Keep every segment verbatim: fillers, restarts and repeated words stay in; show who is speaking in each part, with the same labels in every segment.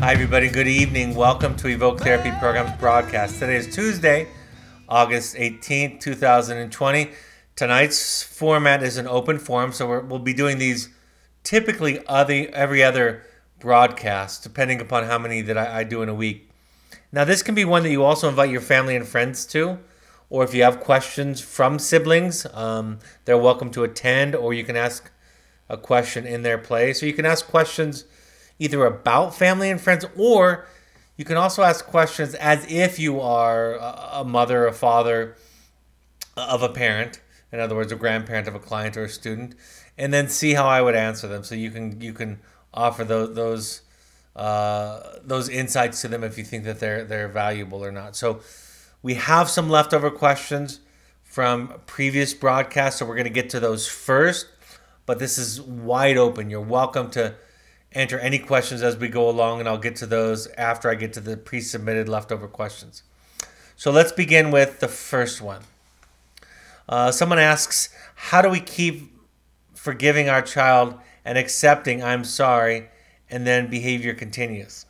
Speaker 1: Hi, everybody. Good evening. Welcome to Evoke Therapy Program's broadcast. Today is Tuesday, August eighteenth, twenty twenty. Tonight's format is an open forum, so we're, we'll be doing these typically other, every other broadcast, depending upon how many that I, I do in a week. Now, this can be one that you also invite your family and friends to, or if you have questions from siblings, um, they're welcome to attend, or you can ask a question in their place. So you can ask questions either about family and friends, or you can also ask questions as if you are a mother, a father of a parent, in other words, a grandparent of a client or a student, and then see how I would answer them. So you can you can offer those those uh, those insights to them if you think that they're they're valuable or not. So we have some leftover questions from previous broadcasts, so we're going to get to those first. But this is wide open. You're welcome to enter any questions as we go along, and I'll get to those after I get to the pre-submitted leftover questions. So let's begin with the first one. Uh, someone asks, how do we keep forgiving our child and accepting I'm sorry, and then behavior continues?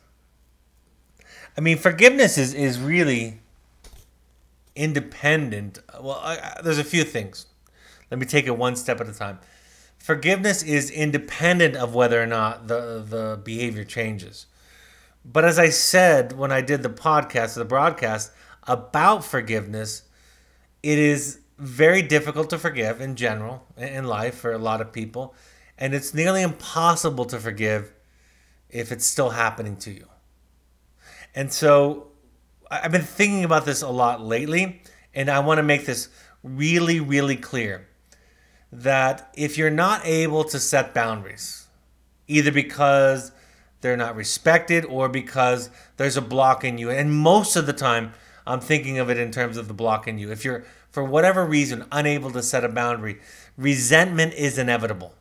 Speaker 1: I mean, forgiveness is, is really independent. Well, I, I, there's a few things. Let me take it one step at a time. Forgiveness is independent of whether or not the, the behavior changes. But as I said when I did the podcast, the broadcast about forgiveness, it is very difficult to forgive in general, in life, for a lot of people. And it's nearly impossible to forgive if it's still happening to you. And so I've been thinking about this a lot lately, and I want to make this really, really clear. That if you're not able to set boundaries, either because they're not respected or because there's a block in you, and most of the time I'm thinking of it in terms of the block in you. If you're, for whatever reason, unable to set a boundary, resentment is inevitable.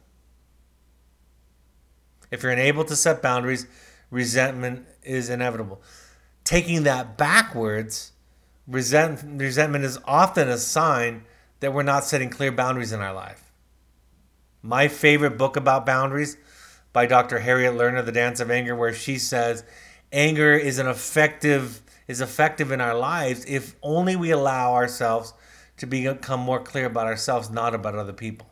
Speaker 1: If you're unable to set boundaries, resentment is inevitable. Taking that backwards, resent, resentment is often a sign that we're not setting clear boundaries in our life. My favorite book about boundaries by Doctor Harriet Lerner, The Dance of Anger, where she says anger is an effective is effective in our lives if only we allow ourselves to become more clear about ourselves, not about other people.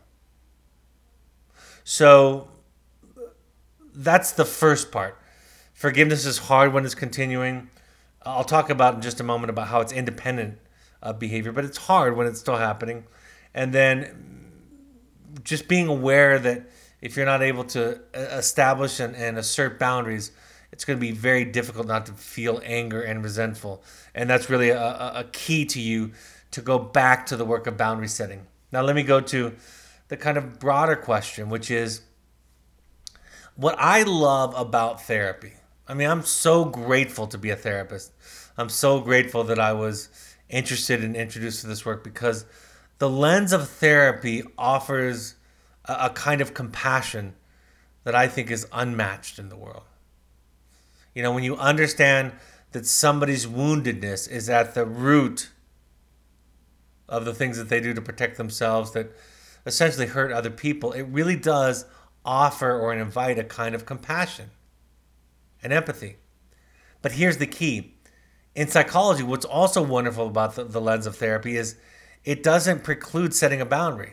Speaker 1: So that's the first part. Forgiveness is hard when it's continuing. I'll talk about in just a moment about how it's independent of behavior, but it's hard when it's still happening. And then just being aware that if you're not able to establish and, and assert boundaries, it's going to be very difficult not to feel anger and resentful. And that's really a, a key to you to go back to the work of boundary setting. Now let me go to the kind of broader question, which is what I love about therapy. I mean, I'm so grateful to be a therapist. I'm so grateful that I was interested and introduced to this work because the lens of therapy offers a, a kind of compassion that I think is unmatched in the world. You know, when you understand that somebody's woundedness is at the root of the things that they do to protect themselves that essentially hurt other people, it really does offer or invite a kind of compassion and empathy. But here's the key. In psychology, what's also wonderful about the, the lens of therapy is it doesn't preclude setting a boundary.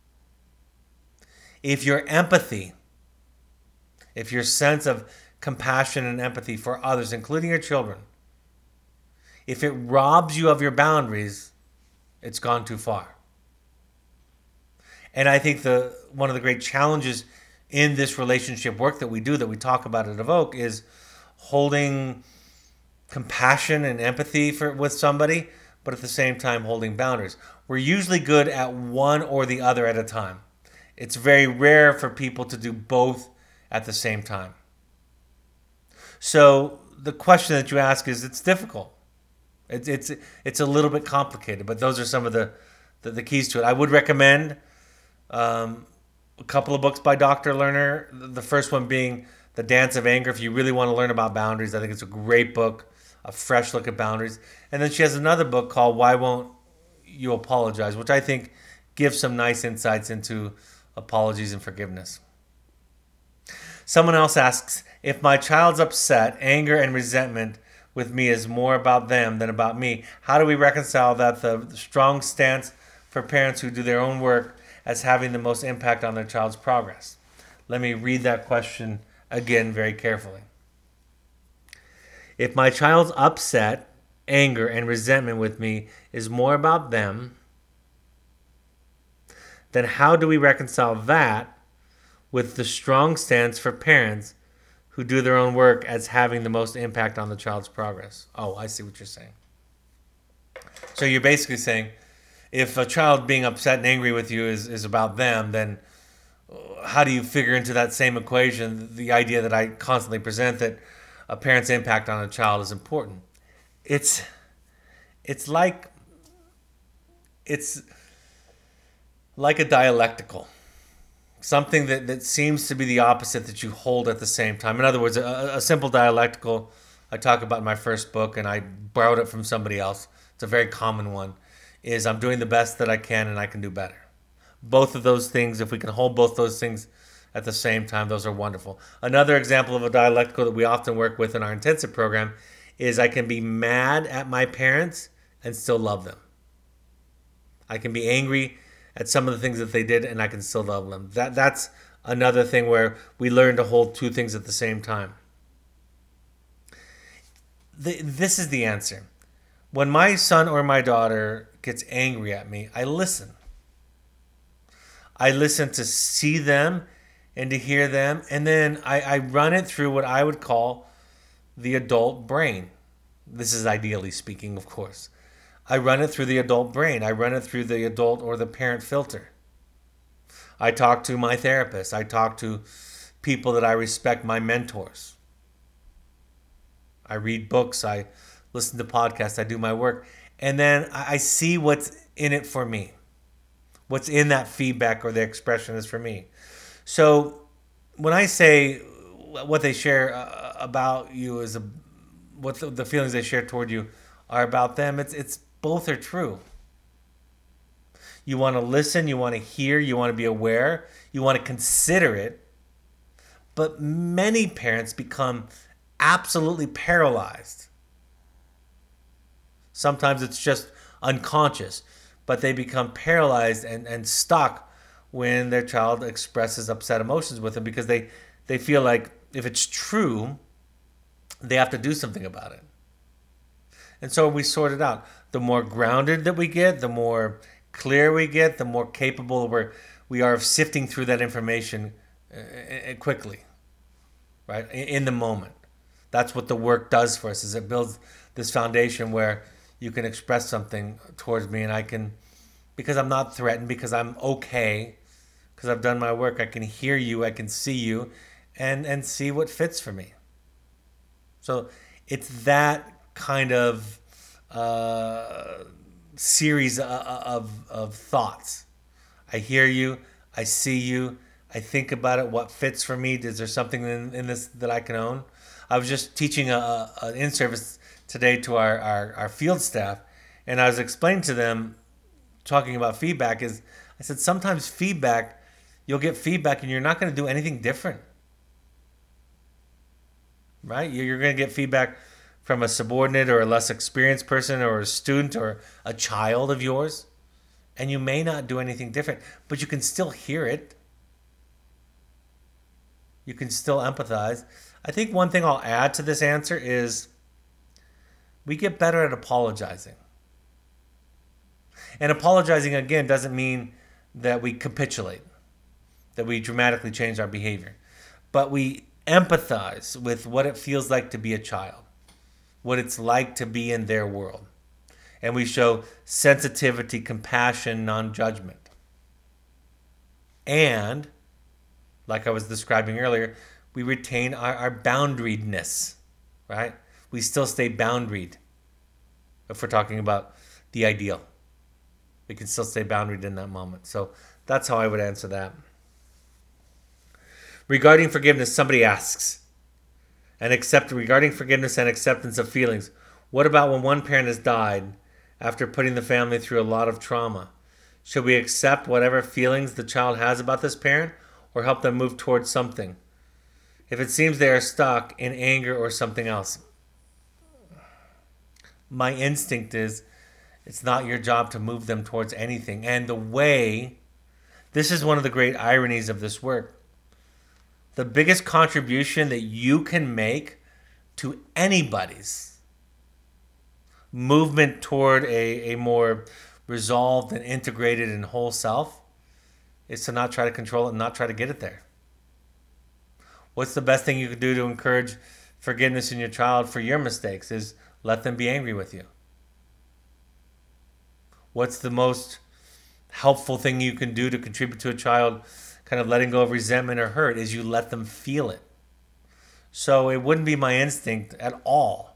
Speaker 1: If your empathy, if your sense of compassion and empathy for others, including your children, if it robs you of your boundaries, it's gone too far. And I think the one of the great challenges in this relationship work that we do, that we talk about at Evoke, is holding compassion and empathy for with somebody, but at the same time holding boundaries. We're usually good at one or the other at a time. It's very rare for people to do both at the same time. So the question that you ask is, it's difficult. It's it's it's a little bit complicated, but those are some of the, the, the keys to it. I would recommend um, a couple of books by Doctor Lerner. The first one being The Dance of Anger. If you really want to learn about boundaries, I think it's a great book, a fresh look at boundaries. And then she has another book called Why Won't You Apologize, which I think gives some nice insights into apologies and forgiveness. Someone else asks, if my child's upset, anger and resentment with me is more about them than about me, how do we reconcile that the strong stance for parents who do their own work as having the most impact on their child's progress? Let me read that question again very carefully. If my child's upset, anger, and resentment with me is more about them, then how do we reconcile that with the strong stance for parents who do their own work as having the most impact on the child's progress? Oh, I see what you're saying. So you're basically saying, if a child being upset and angry with you is, is about them, then how do you figure into that same equation the idea that I constantly present, that a parent's impact on a child is important? It's it's like it's like a dialectical. Something that, that seems to be the opposite that you hold at the same time. In other words, a, a simple dialectical I talk about in my first book, and I borrowed it from somebody else. It's a very common one, is I'm doing the best that I can and I can do better. Both of those things, if we can hold both those things at the same time, those are wonderful. Another example of a dialectical that we often work with in our intensive program is I can be mad at my parents and still love them. I can be angry at some of the things that they did and I can still love them. That that's another thing where we learn to hold two things at the same time. The, this is the answer. When my son or my daughter gets angry at me, I listen. I listen to see them and to hear them, and then I, I run it through what I would call the adult brain. This is ideally speaking, of course. I run it through the adult brain. I run it through the adult or the parent filter. I talk to my therapist. I talk to people that I respect, my mentors. I read books. I listen to podcasts. I do my work. And then I see what's in it for me. What's in that feedback or the expression is for me. So when I say what they share uh, about you is a, what the, the feelings they share toward you are about them, it's it's both are true. You want to listen, you want to hear, you want to be aware, you want to consider it. But many parents become absolutely paralyzed. Sometimes it's just unconscious, but they become paralyzed and, and stuck when their child expresses upset emotions with them because they, they feel like if it's true, they have to do something about it. And so we sort it out. The more grounded that we get, the more clear we get, the more capable we're, we are of sifting through that information uh, quickly, right? In the moment. That's what the work does for us, is it builds this foundation where you can express something towards me and I can, because I'm not threatened, because I'm okay, because I've done my work, I can hear you, I can see you, and, and see what fits for me. So it's that kind of uh, series of, of, of thoughts. I hear you, I see you, I think about it, what fits for me. Is there something in, in this that I can own? I was just teaching a, a, an in-service today to our, our, our field staff, and I was explaining to them, talking about feedback, is I said sometimes feedback, you'll get feedback and you're not going to do anything different. Right? You're going to get feedback from a subordinate or a less experienced person or a student or a child of yours, and you may not do anything different, but you can still hear it. You can still empathize. I think one thing I'll add to this answer is we get better at apologizing. And apologizing, again, doesn't mean that we capitulate, that we dramatically change our behavior, but we empathize with what it feels like to be a child, what it's like to be in their world. And we show sensitivity, compassion, non-judgment. And, like I was describing earlier, we retain our, our boundariedness, right? We still stay boundaried. If we're talking about the ideal, we can still stay boundaried in that moment. So that's how I would answer that. Regarding forgiveness, somebody asks, and accept regarding forgiveness and acceptance of feelings, what about when one parent has died after putting the family through a lot of trauma? Should we accept whatever feelings the child has about this parent or help them move towards something? if it seems they are stuck in anger or something else, my instinct is it's not your job to move them towards anything. And the way, this is one of the great ironies of this work. The biggest contribution that you can make to anybody's movement toward a, a more resolved and integrated and whole self is to not try to control it and not try to get it there. What's the best thing you can do to encourage forgiveness in your child for your mistakes is let them be angry with you. What's the most helpful thing you can do to contribute to a child kind of letting go of resentment or hurt is you let them feel it. So it wouldn't be my instinct at all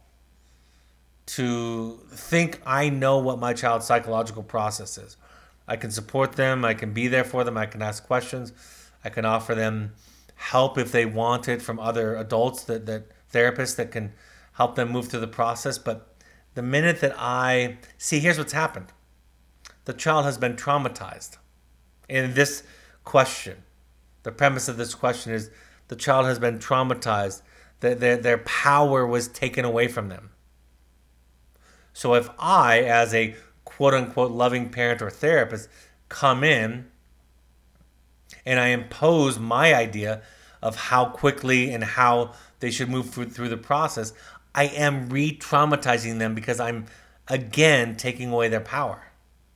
Speaker 1: to think I know what my child's psychological process is. I can support them. I can be there for them. I can ask questions. I can offer them help if they want it from other adults, that, that therapists that can help them move through the process. But the minute that I see, here's what's happened. The child has been traumatized. In this question, the premise of this question is the child has been traumatized, that their, their power was taken away from them. So if I, as a quote-unquote loving parent or therapist, come in and I impose my idea of how quickly and how they should move through, through the process, I am re-traumatizing them because I'm, again, taking away their power.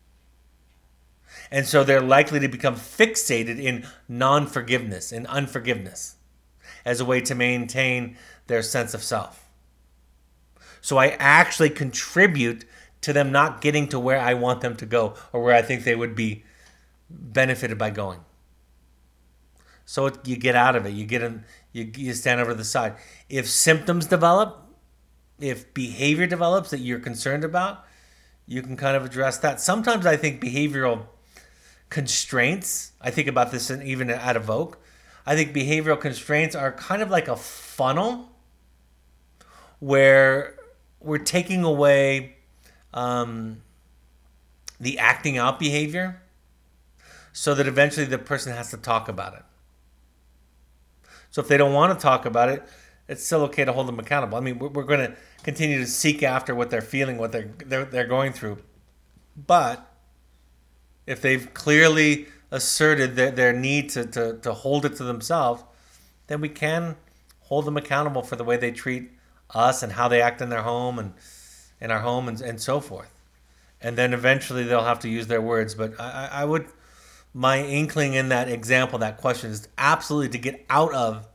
Speaker 1: And so they're likely to become fixated in non-forgiveness and unforgiveness as a way to maintain their sense of self. So I actually contribute to them not getting to where I want them to go or where I think they would be benefited by going. So it, you get out of it. You get in, you, you stand over to the side. If symptoms develop, if behavior develops that you're concerned about, you can kind of address that. Sometimes I think behavioral constraints, I think about this in, even at Evoke, I think behavioral constraints are kind of like a funnel where we're taking away um, the acting out behavior so that eventually the person has to talk about it. So if they don't want to talk about it, it's still okay to hold them accountable. I mean, we're, we're going to continue to seek after what they're feeling, what they're, they're, they're going through. But if they've clearly asserted their, their need to, to, to hold it to themselves, then we can hold them accountable for the way they treat us and how they act in their home and in our home and, and so forth. And then eventually they'll have to use their words. But I, I would, my inkling in that example, that question is absolutely to get out of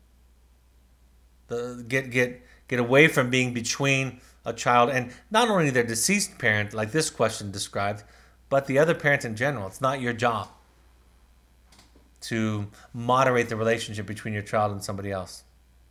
Speaker 1: the, get, get, get away from being between a child and not only their deceased parent, like this question described, but the other parent in general. It's not your job to moderate the relationship between your child and somebody else.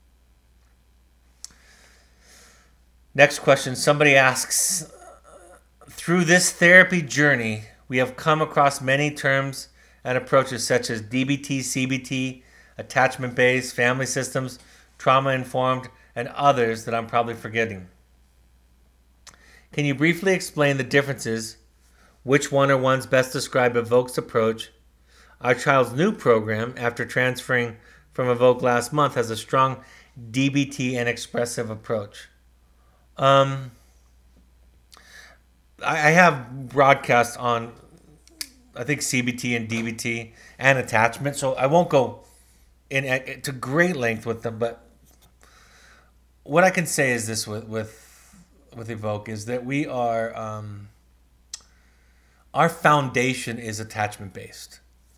Speaker 1: Next question. Somebody asks, through this therapy journey, we have come across many terms and approaches such as D B T, C B T, attachment-based, family systems, trauma-informed, and others that I'm probably forgetting. Can you briefly explain the differences? Which one or ones best describe Evoke's approach? Our child's new program, after transferring from Evoke last month, has a strong D B T and expressive approach. Um, I, I have broadcasts on, I think, C B T and D B T and attachment, so I won't go in at, to great length with them, but what I can say is this with with, with Evoke is that we are... Um, Our foundation is attachment-based.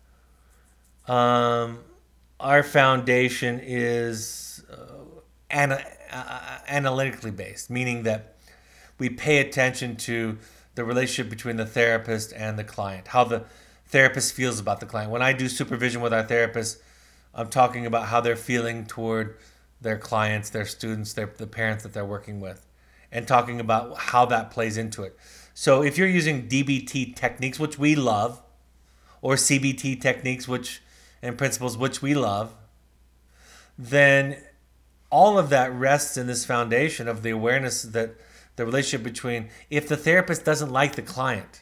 Speaker 1: Um, our foundation is uh, ana- uh, analytically based, meaning that we pay attention to the relationship between the therapist and the client, how the therapist feels about the client. When I do supervision with our therapists, I'm talking about how they're feeling toward their clients, their students, their, the parents that they're working with, and talking about how that plays into it. So if you're using D B T techniques, which we love, or C B T techniques, which and principles, which we love, then all of that rests in this foundation of the awareness that the relationship between, if the therapist doesn't like the client,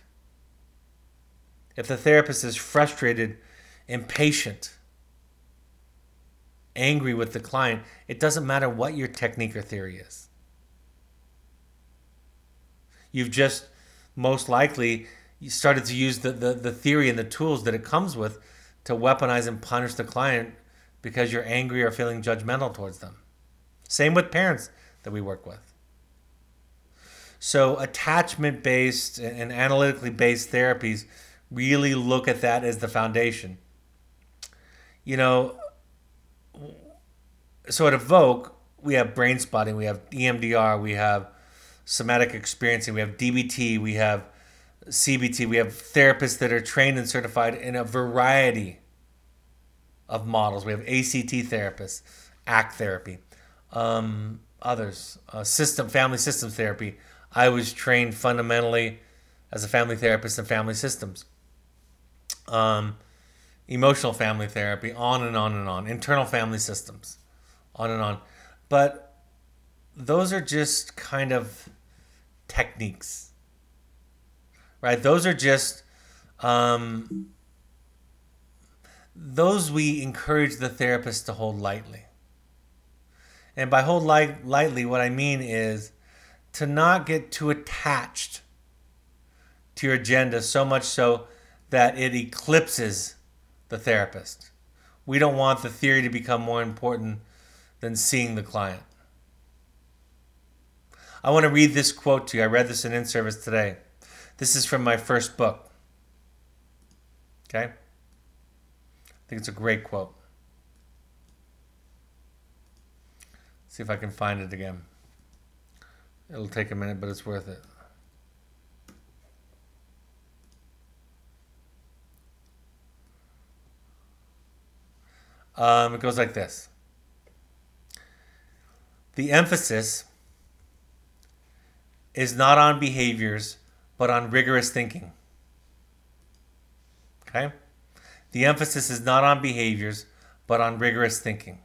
Speaker 1: if the therapist is frustrated, impatient, angry with the client, it doesn't matter what your technique or theory is. You've just most likely started to use the, the, the theory and the tools that it comes with to weaponize and punish the client because you're angry or feeling judgmental towards them. Same with parents that we work with. So attachment-based and analytically based therapies really look at that as the foundation. You know, so at Evoke, we have brain spotting, we have E M D R, we have somatic experiencing, we have D B T, we have C B T, we have therapists that are trained and certified in a variety of models. We have A C T therapists, A C T therapy, um, others, uh, system, family systems therapy. I was trained fundamentally as a family therapist in family systems. Um, emotional family therapy, on and on and on. Internal family systems, on and on. But those are just kind of techniques, right? Those are just, um, those we encourage the therapist to hold lightly. And by hold light, lightly, what I mean is to not get too attached to your agenda so much so that it eclipses the therapist. We don't want the theory to become more important than seeing the client. I want to read this quote to you. I read this in in-service today. This is from my first book. Okay? I think it's a great quote. See if I can find it again. It'll take a minute, but it's worth it. Um, it goes like this. The emphasis is not on behaviors, but on rigorous thinking. Okay? The emphasis is not on behaviors, but on rigorous thinking.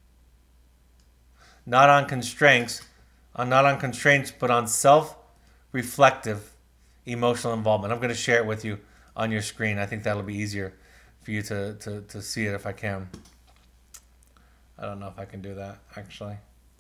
Speaker 1: Not on constraints, uh, not on constraints, but on self-reflective emotional involvement. I'm going to share it with you on your screen. I think that'll be easier for you to, to, to see it if I can. I don't know if I can do that, actually.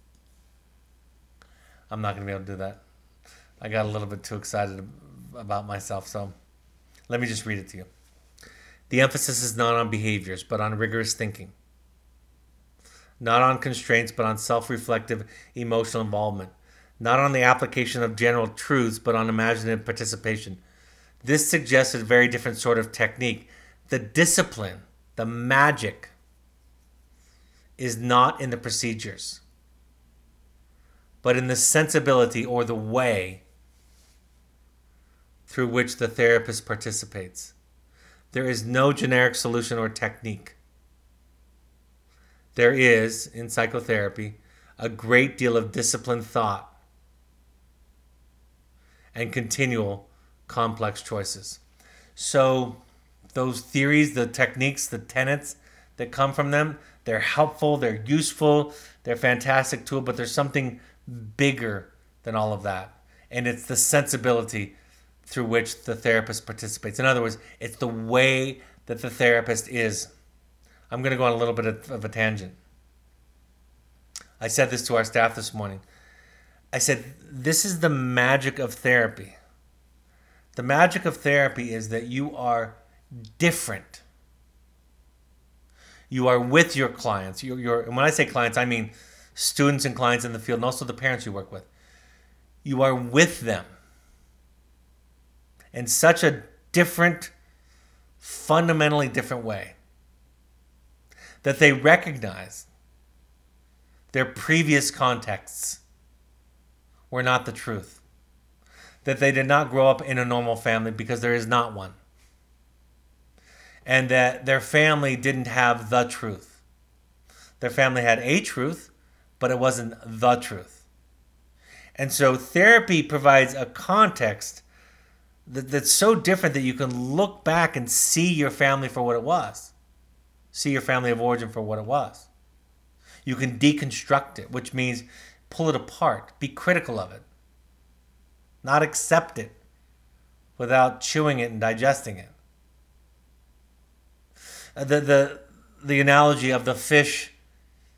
Speaker 1: I'm not going to be able to do that. I got a little bit too excited about myself, so let me just read it to you. The emphasis is not on behaviors, but on rigorous thinking. Not on constraints, but on self-reflective emotional involvement. Not on the application of general truths, but on imaginative participation. This suggests a very different sort of technique. The discipline, the magic, is not in the procedures, but in the sensibility or the way through which the therapist participates. There is no generic solution or technique. There is, in psychotherapy, a great deal of disciplined thought and continual complex choices. So those theories, the techniques, the tenets that come from them, they're helpful, they're useful, they're a fantastic tool, but there's something bigger than all of that. And it's the sensibility through which the therapist participates. In other words, it's the way that the therapist is. I'm going to go on a little bit of a tangent. I said this to our staff this morning. I said, this is the magic of therapy. The magic of therapy is that you are different. You are with your clients. You're, you're, and when I say clients, I mean students and clients in the field, and also the parents you work with. You are with them in such a different, fundamentally different way that they recognize their previous contexts were not the truth. That they did not grow up in a normal family because there is not one. And that their family didn't have the truth. Their family had a truth, but it wasn't the truth. And so therapy provides a context that, that's so different that you can look back and see your family for what it was. See your family of origin for what it was. You can deconstruct it, which means pull it apart, be critical of it, not accept it without chewing it and digesting it. The, the, the analogy of the fish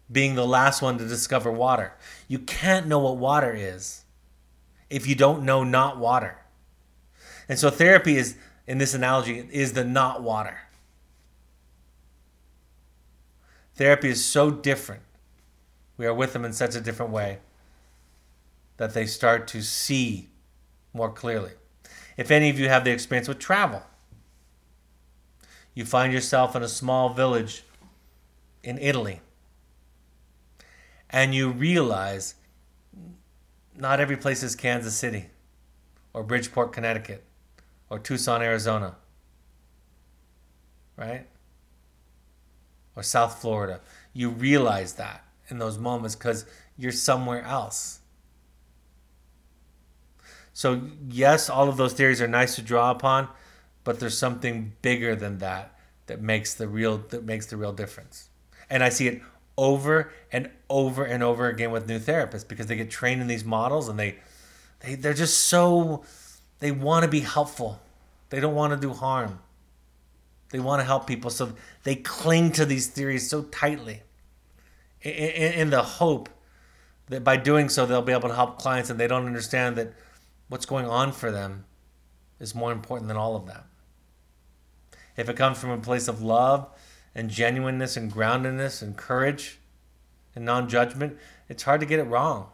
Speaker 1: being the last one to discover water. You can't know what water is if you don't know not water. And so therapy is, in this analogy, is the not water. Therapy is so different. We are with them in such a different way that they start to see more clearly. If any of you have the experience with travel, you find yourself in a small village in Italy, and you realize not every place is Kansas City or Bridgeport, Connecticut or Tucson, Arizona, right? Or South Florida. You realize that in those moments because you're somewhere else. So yes, all of those theories are nice to draw upon, but there's something bigger than that that makes the real that makes the real difference. And I see it over and over and over again with new therapists because they get trained in these models and they they they're just so they want to be helpful. They don't want to do harm. They want to help people, so they cling to these theories so tightly in, in, in the hope that by doing so they'll be able to help clients, and they don't understand that what's going on for them is more important than all of that. If it comes from a place of love and genuineness and groundedness and courage and non-judgment, it's hard to get it wrong.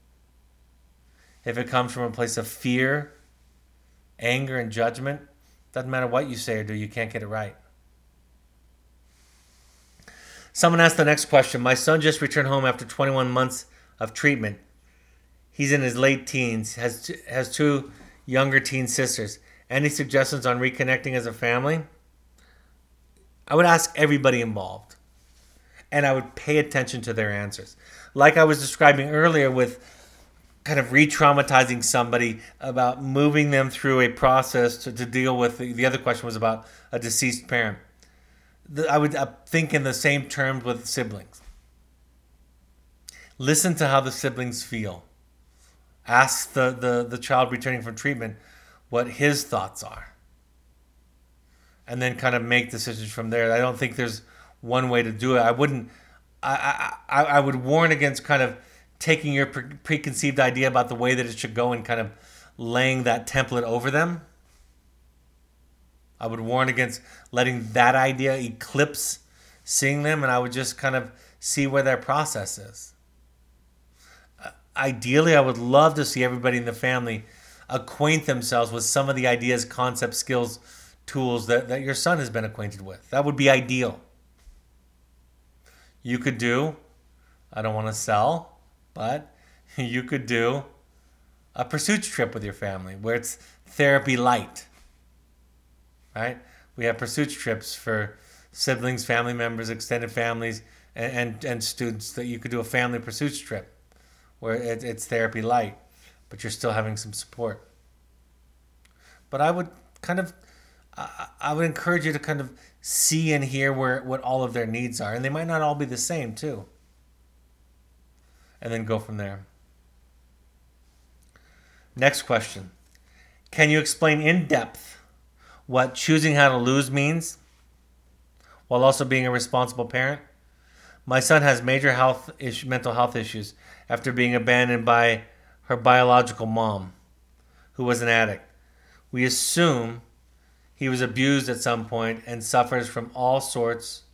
Speaker 1: If it comes from a place of fear, anger, and judgment, doesn't matter what you say or do, you can't get it right. Someone asked the next question. My son just returned home after twenty-one months of treatment. He's in his late teens, has has two younger teen sisters. Any suggestions on reconnecting as a family? I would ask everybody involved, and I would pay attention to their answers. Like I was describing earlier with kind of re-traumatizing somebody, about moving them through a process to, to deal with, the, the other question was about a deceased parent. The, I would uh, think in the same terms with siblings. Listen to how the siblings feel. Ask the, the, the child returning from treatment what his thoughts are. And then kind of make decisions from there. I don't think there's one way to do it. I wouldn't, I, I, I would warn against kind of taking your pre- preconceived idea about the way that it should go and kind of laying that template over them. I would warn against letting that idea eclipse seeing them, and I would just kind of see where their process is. Uh, ideally, I would love to see everybody in the family acquaint themselves with some of the ideas, concepts, skills, tools that, that your son has been acquainted with. That would be ideal. You could do, I don't want to sell, but you could do a pursuits trip with your family where it's therapy light, right? We have pursuits trips for siblings, family members, extended families, and, and, and students, that you could do a family pursuits trip where it, it's therapy light, but you're still having some support. But I would kind of, I, I would encourage you to kind of see and hear where what all of their needs are. And they might not all be the same too. And then go from there. Next question. Can you explain in depth what choosing how to lose means while also being a responsible parent? My son has major health issue, mental health issues after being abandoned by her biological mom, who was an addict. We assume he was abused at some point and suffers from all sorts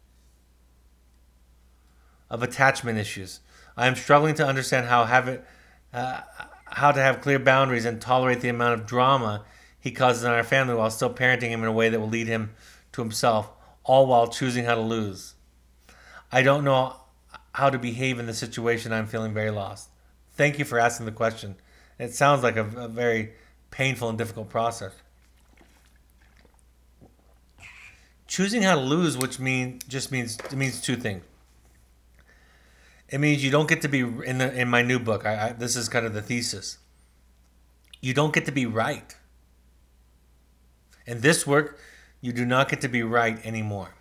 Speaker 1: of attachment issues. I am struggling to understand how have it, uh, how to have clear boundaries and tolerate the amount of drama he causes in our family while still parenting him in a way that will lead him to himself, all while choosing how to lose. I don't know how to behave in the situation. I'm feeling very lost. Thank you for asking the question. It sounds like a, a very painful and difficult process. Choosing how to lose, which mean just means it means two things. It means you don't get to be in the in my new book. I, I, this is kind of the thesis. You don't get to be right. In this work, you do not get to be right anymore.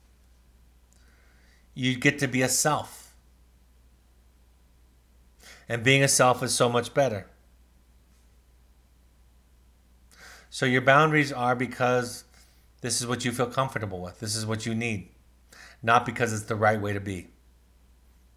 Speaker 1: You get to be a self. And being a self is so much better. So your boundaries are because this is what you feel comfortable with. This is what you need. Not because it's the right way to be.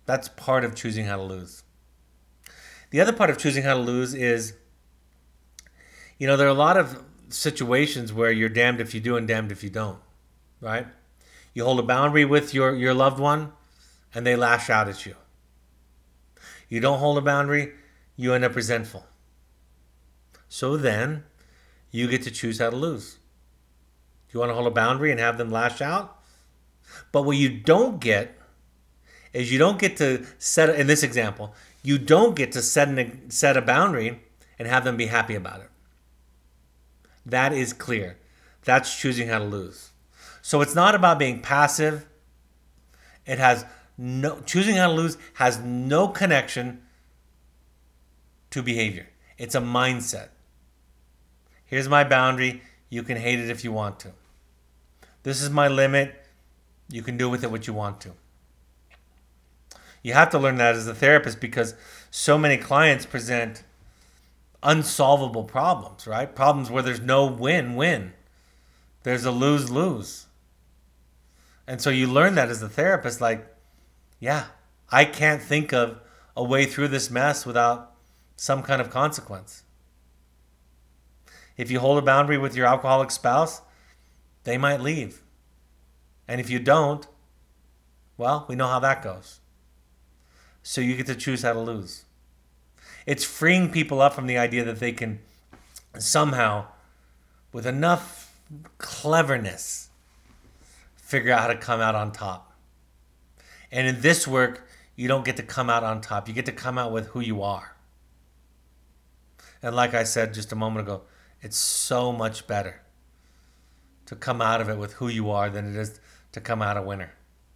Speaker 1: That's part of choosing how to lose. The other part of choosing how to lose is, you know, there are a lot of situations where you're damned if you do and damned if you don't, right? You hold a boundary with your, your loved one and they lash out at you. You don't hold a boundary, you end up resentful. So then you get to choose how to lose. Do you want to hold a boundary and have them lash out? But what you don't get is you don't get to set, in this example, you don't get to set, an, set a boundary and have them be happy about it. That is clear. That's choosing how to lose. So it's not about being passive. It has no, choosing how to lose has no connection to behavior. It's a mindset. Here's my boundary. You can hate it if you want to. This is my limit. You can do with it what you want to. You have to learn that as a therapist because so many clients present unsolvable problems, right? Problems where there's no win-win. There's a lose-lose. And so you learn that as a therapist, like, yeah, I can't think of a way through this mess without some kind of consequence. If you hold a boundary with your alcoholic spouse, they might leave. And if you don't, well, we know how that goes. So you get to choose how to lose. It's freeing people up from the idea that they can somehow, with enough cleverness, figure out how to come out on top. And in this work, you don't get to come out on top. You get to come out with who you are. And like I said just a moment ago, it's so much better to come out of it with who you are than it is to come out a winner.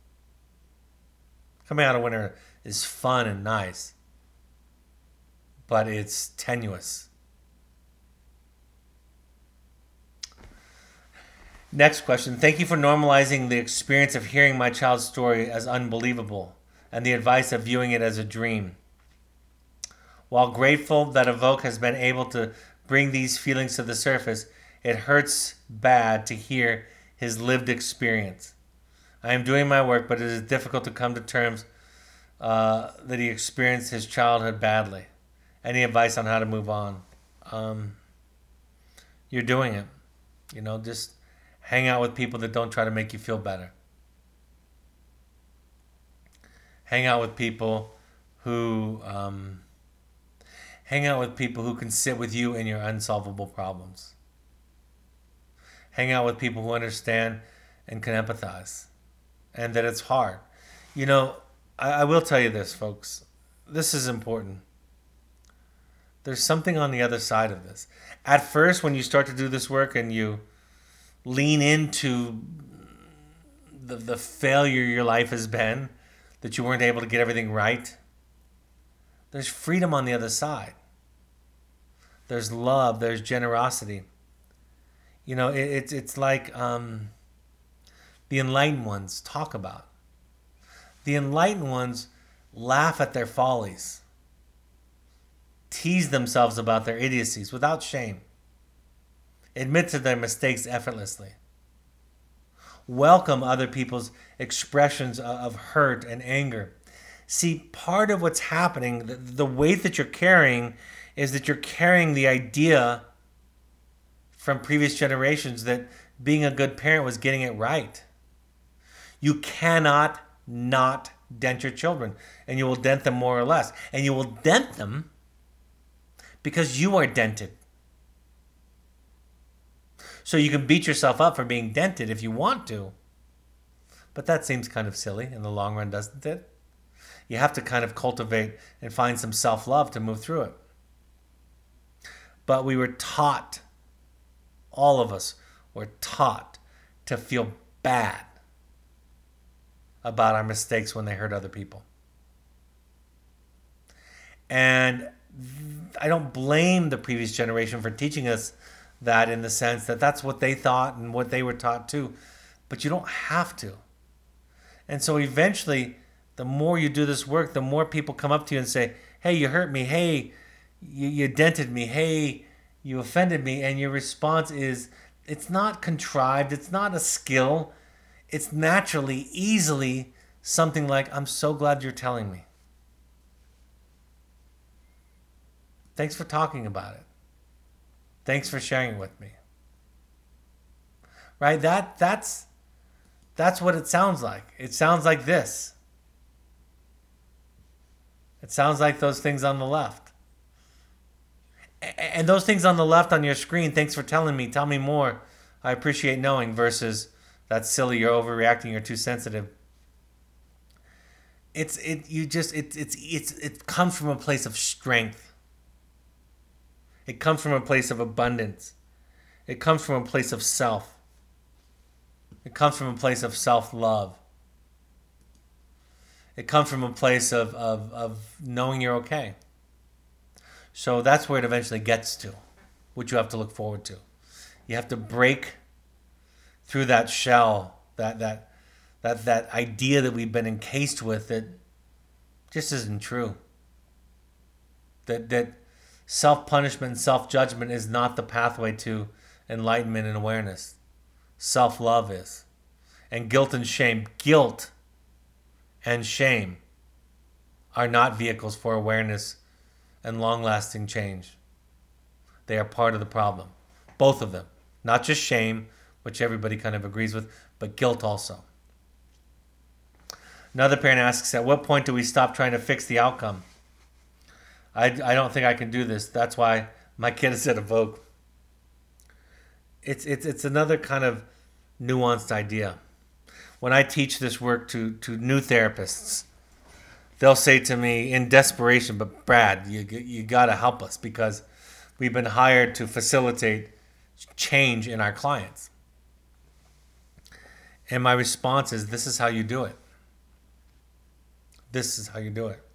Speaker 1: Coming out a winner is fun and nice, but it's tenuous. Next question. Thank you for normalizing the experience of hearing my child's story as unbelievable and the advice of viewing it as a dream. While grateful that Evoke has been able to bring these feelings to the surface, it hurts bad to hear his lived experience. I am doing my work, but it is difficult to come to terms uh, that he experienced his childhood badly. Any advice on how to move on? Um, you're doing it. You know, just hang out with people that don't try to make you feel better. Hang out with people who um, hang out with people who can sit with you in your unsolvable problems. Hang out with people who understand and can empathize, and that it's hard. You know, I, I will tell you this, folks. This is important. There's something on the other side of this. At first, when you start to do this work and you lean into the, the failure your life has been, that you weren't able to get everything right, there's freedom on the other side. There's love. There's generosity. You know, it, it's it's like um, the enlightened ones talk about. The enlightened ones laugh at their follies, tease themselves about their idiocies without shame, admit to their mistakes effortlessly, welcome other people's expressions of hurt and anger. See, part of what's happening, the, the weight that you're carrying, is that you're carrying the idea from previous generations that being a good parent was getting it right. You cannot not dent your children, and you will dent them more or less. And you will dent them because you are dented. So you can beat yourself up for being dented if you want to. But that seems kind of silly in the long run, doesn't it? You have to kind of cultivate and find some self-love to move through it. But we were taught, all of us were taught to feel bad about our mistakes when they hurt other people. And I don't blame the previous generation for teaching us that, in the sense that that's what they thought and what they were taught too. But you don't have to. And so eventually, the more you do this work, the more people come up to you and say, hey, you hurt me. Hey, you, you dented me. Hey, you offended me. And your response is, it's not contrived. It's not a skill. It's naturally, easily something like, I'm so glad you're telling me. Thanks for talking about it. Thanks for sharing it with me. Right? That that's that's what it sounds like. It sounds like this. It sounds like those things on the left. And those things on the left on your screen, thanks for telling me, tell me more. I appreciate knowing, versus that's silly, you're overreacting, you're too sensitive. It's it you just it it's it's it comes from a place of strength. It comes from a place of abundance. It comes from a place of self. It comes from a place of self-love. It comes from a place of, of, of knowing you're okay. So that's where it eventually gets to, which you have to look forward to. You have to break through that shell, that that that that idea that we've been encased with that just isn't true. That that self-punishment and self-judgment is not the pathway to enlightenment and awareness. Self-love is. And guilt and shame. Guilt and shame are not vehicles for awareness and long-lasting change. They are part of the problem. Both of them. Not just shame, which everybody kind of agrees with, but guilt also. Another parent asks, at what point do we stop trying to fix the outcome? I, I don't think I can do this. That's why my kid is at Evoke. It's it's it's another kind of nuanced idea. When I teach this work to, to new therapists, they'll say to me in desperation, but Brad, you you got to help us because we've been hired to facilitate change in our clients. And my response is, this is how you do it. This is how you do it.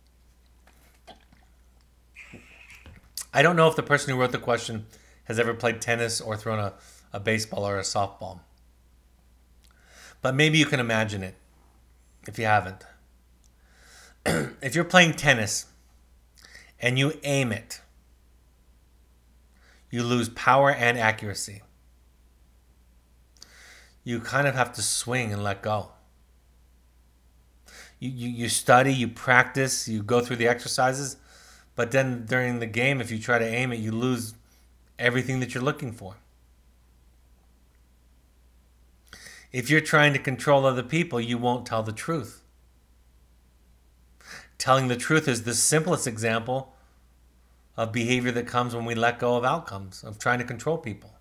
Speaker 1: I don't know if the person who wrote the question has ever played tennis or thrown a, a baseball or a softball. But maybe you can imagine it if you haven't. If you're playing tennis and you aim it, you lose power and accuracy. You kind of have to swing and let go. You, you, you study, you practice, you go through the exercises, but then during the game, if you try to aim it, you lose everything that you're looking for. If you're trying to control other people, you won't tell the truth. Telling the truth is the simplest example of behavior that comes when we let go of outcomes, of trying to control people.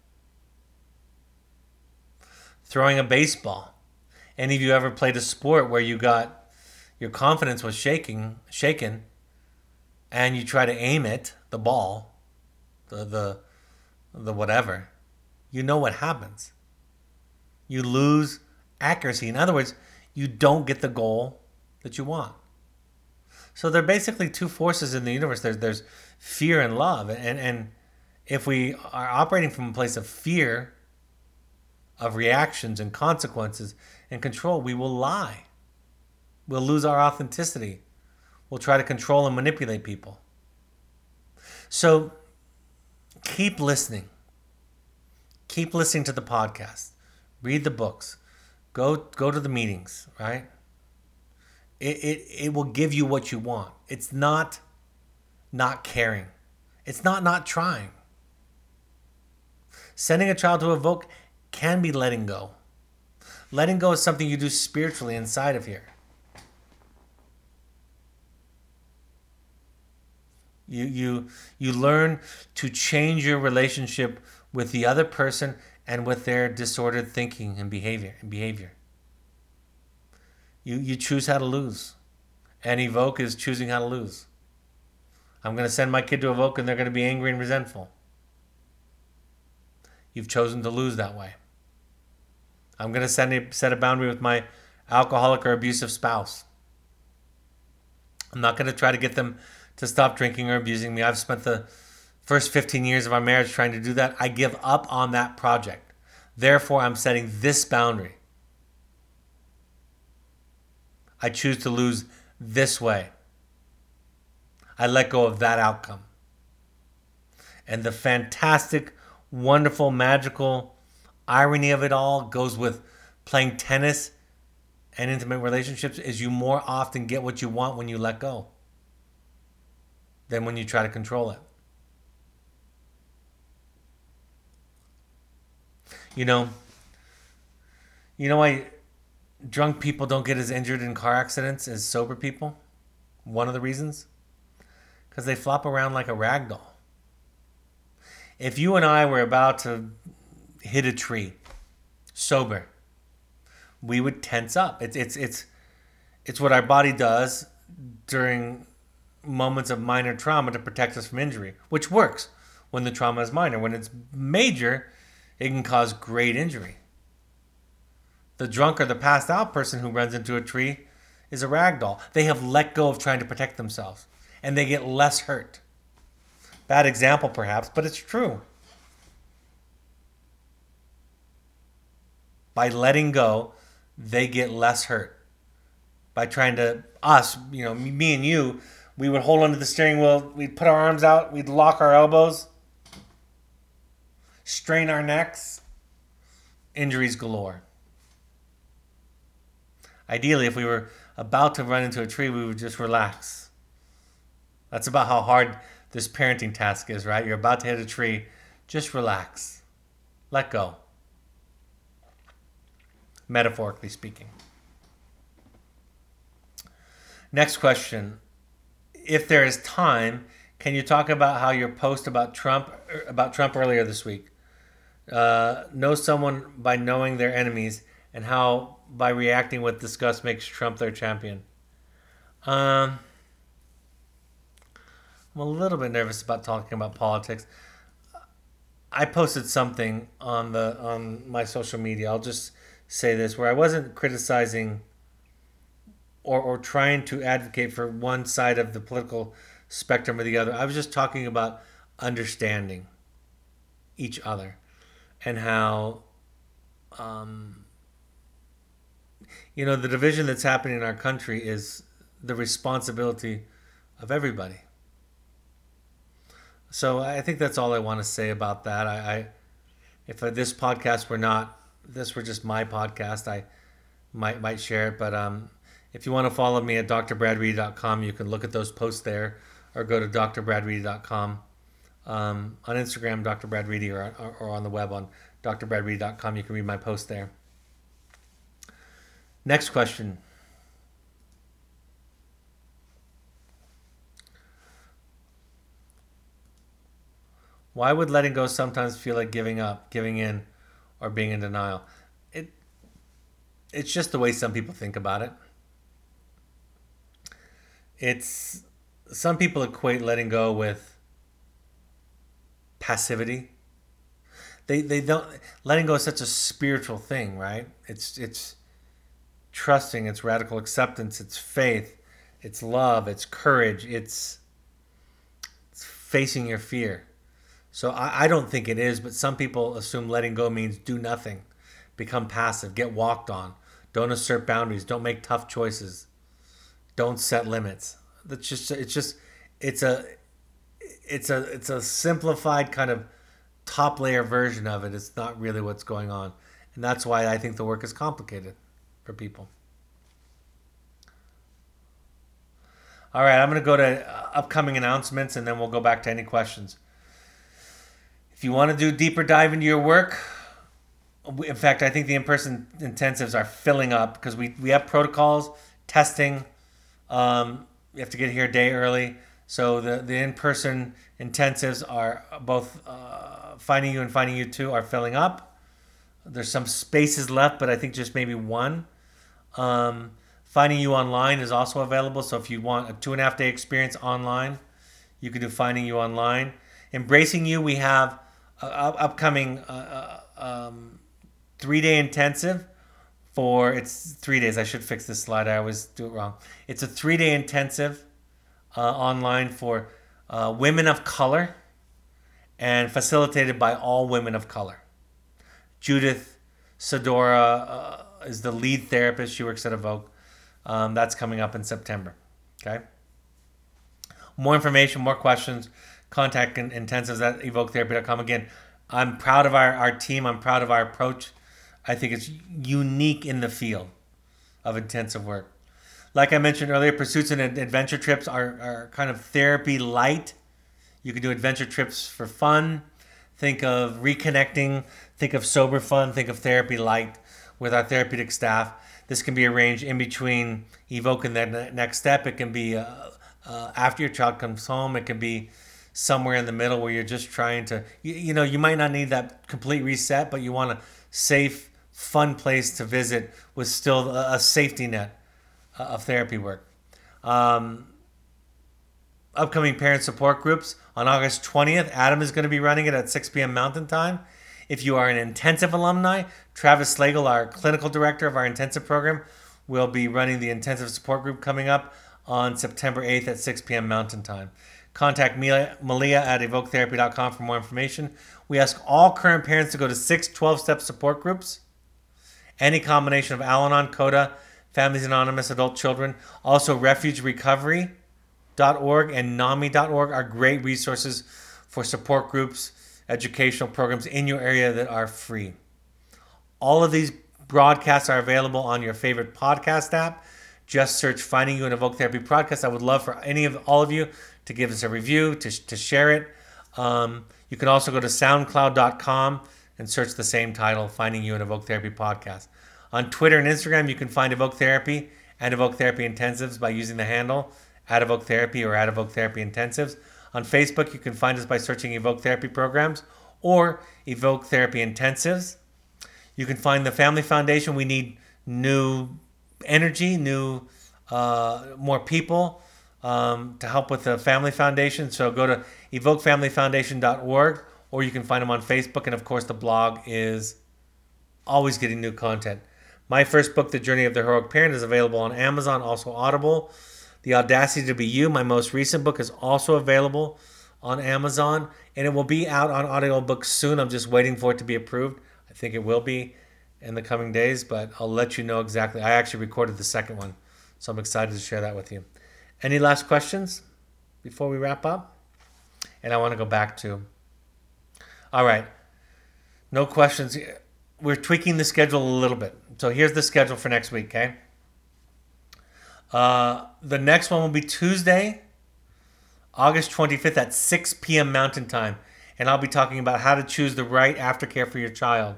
Speaker 1: Throwing a baseball. Any of you ever played a sport where you got, your confidence was shaking, shaken, and you try to aim it, the ball, the the the whatever, you know what happens. You lose accuracy. In other words, you don't get the goal that you want. So there are basically two forces in the universe. There's there's fear and love. And and if we are operating from a place of fear, of reactions and consequences and control, we will lie. We'll lose our authenticity. We'll try to control and manipulate people. So keep listening. Keep listening to the podcast. Read the books. Go go to the meetings, right? It, it, it will give you what you want. It's not not caring. It's not not trying. Sending a child to Evoke can be letting go. Letting go is something you do spiritually inside of here. You you you learn to change your relationship with the other person and with their disordered thinking and behavior and behavior. You you choose how to lose. And Evoke is choosing how to lose. I'm going to send my kid to Evoke and they're going to be angry and resentful. You've chosen to lose that way. I'm going to send a, set a boundary with my alcoholic or abusive spouse. I'm not going to try to get them to stop drinking or abusing me. I've spent the first fifteen years of our marriage trying to do that. I give up on that project. Therefore, I'm setting this boundary. I choose to lose this way. I let go of that outcome. And the fantastic, wonderful, magical irony of it all goes with playing tennis and intimate relationships is you more often get what you want when you let go than when you try to control it. You know, you know why drunk people don't get as injured in car accidents as sober people? One of the reasons? Because they flop around like a rag doll. If you and I were about to hit a tree, sober, we would tense up. It's it's it's it's what our body does during moments of minor trauma to protect us from injury, which works when the trauma is minor. When it's major, it can cause great injury. The drunk or the passed out person who runs into a tree is a rag doll. They have let go of trying to protect themselves, and they get less hurt. Bad example, perhaps, but it's true. By letting go, they get less hurt. By trying to, us, you know, me and you, we would hold onto the steering wheel, we'd put our arms out, we'd lock our elbows, strain our necks, injuries galore. Ideally, if we were about to run into a tree, we would just relax. That's about how hard this parenting task is, right? You're about to hit a tree. Just relax. Let go. Metaphorically speaking. Next question. If there is time, can you talk about how your post about Trump about Trump earlier this week? Uh, know someone by knowing their enemies, and how by reacting with disgust makes Trump their champion. Um... I'm a little bit nervous about talking about politics. I posted something on the on my social media. I'll just say this, where I wasn't criticizing or, or trying to advocate for one side of the political spectrum or the other. I was just talking about understanding each other and how, um, you know, the division that's happening in our country is the responsibility of everybody. So I think that's all I want to say about that. I, I if this podcast were not, this were just my podcast, I might might share it. But um, if you want to follow me at d r brad reedy dot com, you can look at those posts there, or go to d r brad reedy dot com. Um, on Instagram, Doctor Brad Reedy, or, or, or on the web on d r brad reedy dot com. You can read my post there. Next question. Why would letting go sometimes feel like giving up, giving in, or being in denial? It it's just the way some people think about it. It's some people equate letting go with passivity. They they don't letting go is such a spiritual thing, right? It's it's trusting, it's radical acceptance, it's faith, it's love, it's courage, it's, it's facing your fear. So I, I don't think it is, but some people assume letting go means do nothing, become passive, get walked on, don't assert boundaries, don't make tough choices, don't set limits. That's just it's just it's a it's a it's a simplified kind of top layer version of it. It's not really what's going on, and that's why I think the work is complicated for people. All right, I'm going to go to upcoming announcements, and then we'll go back to any questions. If you want to do a deeper dive into your work, in fact, I think the in-person intensives are filling up because we, we have protocols, testing. Um, you have to get here a day early. So the, the in-person intensives are both uh, Finding You and Finding You two are filling up. There's some spaces left, but I think just maybe one. Um, Finding You Online is also available. So if you want a two and a half day experience online, you can do Finding You Online. Embracing You, we have uh, upcoming uh, um, three-day intensive for, it's three days. I should fix this slide. I always do it wrong. It's a three-day intensive uh, online for uh, women of color and facilitated by all women of color. Judith Sedora uh, is the lead therapist. She works at Evoke. Um, that's coming up in September. Okay. More information, more questions, contact intensives at evoke therapy dot com. Again, I'm proud of our, our team. I'm proud of our approach. I think it's unique in the field of intensive work. Like I mentioned earlier, pursuits and adventure trips are, are kind of therapy light. You can do adventure trips for fun. Think of reconnecting. Think of sober fun. Think of therapy light with our therapeutic staff. This can be arranged in between Evoke and the next step. It can be uh, uh, after your child comes home. It can be somewhere in the middle where you're just trying to, you, you know, you might not need that complete reset, but you want a safe, fun place to visit with still a, a safety net uh, of therapy work. Um, upcoming parent support groups. On August twentieth, Adam is going to be running it at six p.m. Mountain Time. If you are an intensive alumni, Travis Slagle, our clinical director of our intensive program, will be running the intensive support group coming up on September eighth at six p.m. Mountain Time. Contact Malia at evoke therapy dot com for more information. We ask all current parents to go to six twelve-step support groups. Any combination of Al-Anon, CODA, Families Anonymous, Adult Children. Also, refuge recovery dot org and NAMI dot org are great resources for support groups, educational programs in your area that are free. All of these broadcasts are available on your favorite podcast app. Just search Finding You in Evoke Therapy Podcast. I would love for any of all of you to give us a review, to, to share it. Um, you can also go to soundcloud dot com and search the same title, Finding You in Evoke Therapy Podcast. On Twitter and Instagram, you can find Evoke Therapy and Evoke Therapy Intensives by using the handle at Evoke Therapy or at Evoke Therapy Intensives. On Facebook, you can find us by searching Evoke Therapy Programs or Evoke Therapy Intensives. You can find the Family Foundation. We need new energy, new, uh, more people um, to help with the Family Foundation. So go to evoke family foundation dot org, or you can find them on Facebook. And of course, the blog is always getting new content. My first book, The Journey of the Heroic Parent, is available on Amazon, also Audible. The Audacity to Be You, my most recent book, is also available on Amazon, and it will be out on audiobooks soon. I'm just waiting for it to be approved. I think it will be in the coming days, but I'll let you know exactly. I actually recorded the second one, so I'm excited to share that with you. Any last questions before we wrap up? And I want to go back to, all right, no questions. We're tweaking the schedule a little bit. So here's the schedule for next week, okay? Uh, the next one will be Tuesday, August twenty-fifth at six p.m. Mountain Time. And I'll be talking about how to choose the right aftercare for your child.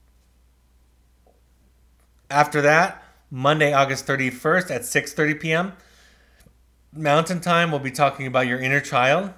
Speaker 1: After that, Monday, August thirty-first at six thirty p.m. Mountain Time, we'll be talking about your inner child.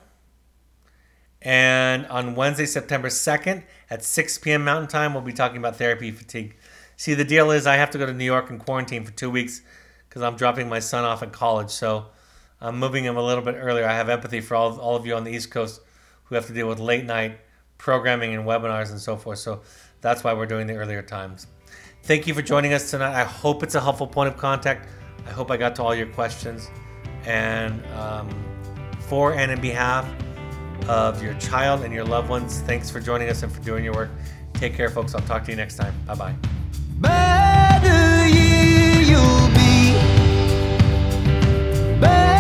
Speaker 1: And on Wednesday, September second at six p.m. Mountain Time, we'll be talking about therapy fatigue. See, the deal is I have to go to New York and quarantine for two weeks because I'm dropping my son off at college. So I'm moving him a little bit earlier. I have empathy for all, all of you on the East Coast who have to deal with late night programming and webinars and so forth. So that's why we're doing the earlier times. Thank you for joining us tonight. I hope it's a helpful point of contact. I hope I got to all your questions. And um, for and in behalf of your child and your loved ones, thanks for joining us and for doing your work. Take care, folks. I'll talk to you next time. Bye-bye.
Speaker 2: Better year you'll be. Better